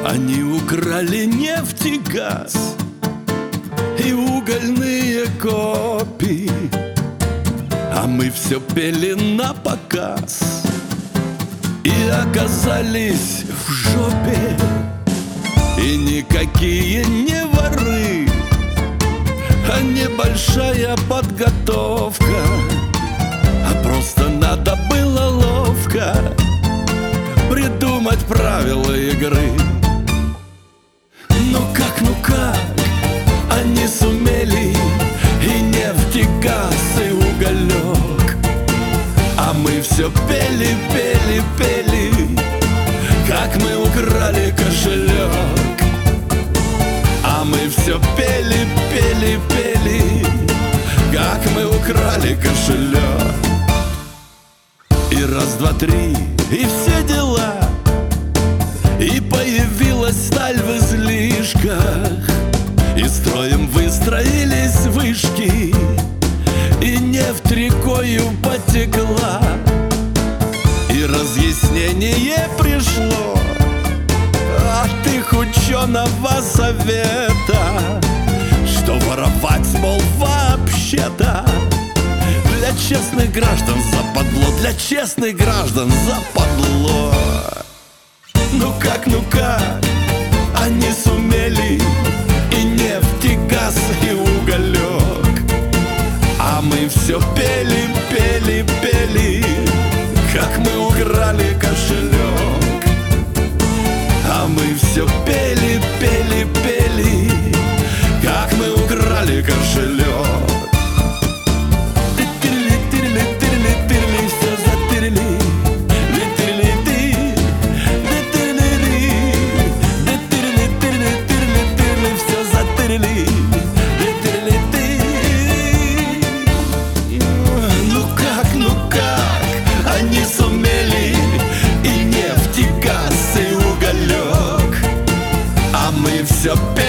Они украли нефть и газ и угольные копии, а мы все пели на показ и оказались в жопе. И никакие не воры, а небольшая подготовка, а просто надо было ловко придумать правила игры. Ну как, они сумели и нефть, и газ, и уголек, а мы все пели, пели, пели, как мы украли кошелек. А мы все пели, пели, пели, как мы украли кошелек. И раз, два, три, и все дела. И появилась сталь в излишках, и строем выстроились вышки, и нефть рекою потекла. И разъяснение пришло от их ученого совета, что воровать, мол, вообще-то для честных граждан западло, для честных граждан западло. Ну как, они сумели и нефть, и газ, и уголек, а мы все пели, пели, пели, как мы украли кошелек. А мы все пели, пели, пели, как мы украли кошелек. Ну как, они сумели и нефть, и газ, и уголек, а мы все пели.